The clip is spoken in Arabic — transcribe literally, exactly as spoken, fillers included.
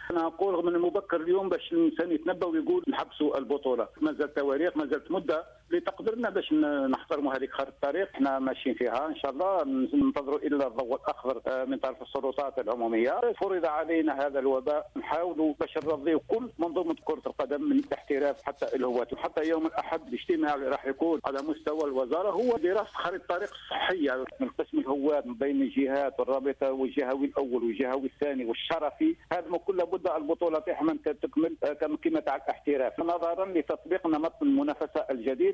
انا اقول من المبكر اليوم باش الانسان يتنبا ويقول نحبسوا البطوله، ما زالت تواريخ، ما زالت مده لتقدرنا باش نحترموا هذيك خارطه الطريق، احنا ماشيين فيها ان شاء الله، ننتظروا الا الضوء الاخضر من طرف السلطات العموميه. فرض علينا هذا الوباء، نحاولوا باش نرضيوا كل منظومه كره القدم من الاحتراف حتى الهواة، وحتى يوم الاحد الاجتماع اللي راح يكون على مستوى الوزاره هو دراسه خارطه الطريق الصحيه من قسم الهواة من بين الجهات والرابطه والجهوي الاول والجهوي الثاني والشرفي، هذا كل لابد البطوله تحمل تكمل كما تاع الاحتراف نظرا لتطبيق نمط المنافسه الجديد.